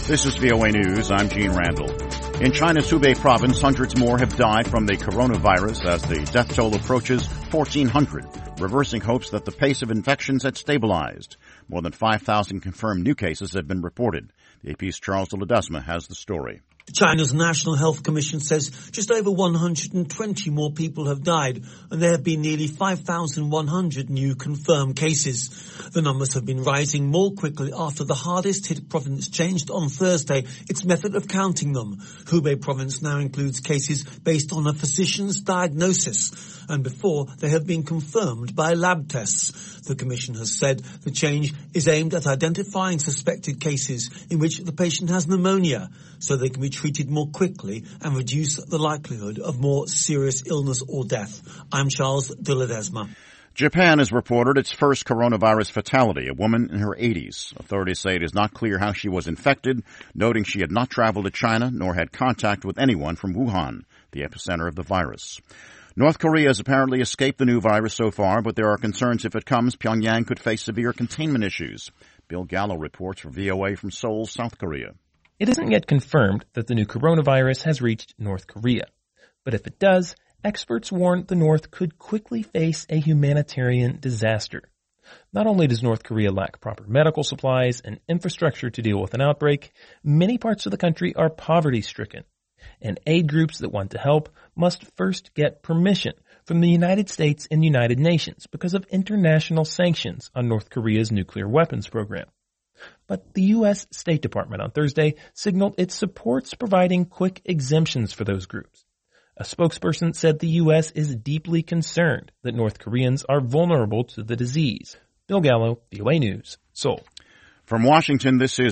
This is VOA News. I'm Gene Randall. In China's Hubei province, hundreds more have died from the coronavirus as the death toll approaches 1,400, reversing hopes that the pace of infections had stabilized. More than 5,000 confirmed new cases have been reported. The AP's Charles de Ledesma has the story. China's National Health Commission says just over 120 more people have died, and there have been nearly 5,100 new confirmed cases. The numbers have been rising more quickly after the hardest hit province changed on Thursday its method of counting them. Hubei province now includes cases based on a physician's diagnosis, and before they have been confirmed by lab tests. The Commission has said the change is aimed at identifying suspected cases in which the patient has pneumonia, so they can be treated more quickly and reduce the likelihood of more serious illness or death. I'm Charles de Ledesma. Japan has reported its first coronavirus fatality, a woman in her 80s. Authorities say it is not clear how she was infected, noting she had not traveled to China nor had contact with anyone from Wuhan, the epicenter of the virus. North Korea has apparently escaped the new virus so far, but there are concerns if it comes, Pyongyang could face severe containment issues. Bill Gallo reports for VOA from Seoul, South Korea. It isn't yet confirmed that the new coronavirus has reached North Korea. But if it does, experts warn the North could quickly face a humanitarian disaster. Not only does North Korea lack proper medical supplies and infrastructure to deal with an outbreak, many parts of the country are poverty-stricken. And aid groups that want to help must first get permission from the United States and United Nations because of international sanctions on North Korea's nuclear weapons program. But the U.S. State Department on Thursday signaled it supports providing quick exemptions for those groups. A spokesperson said the U.S. is deeply concerned that North Koreans are vulnerable to the disease. Bill Gallo, VOA News, Seoul. From Washington, this is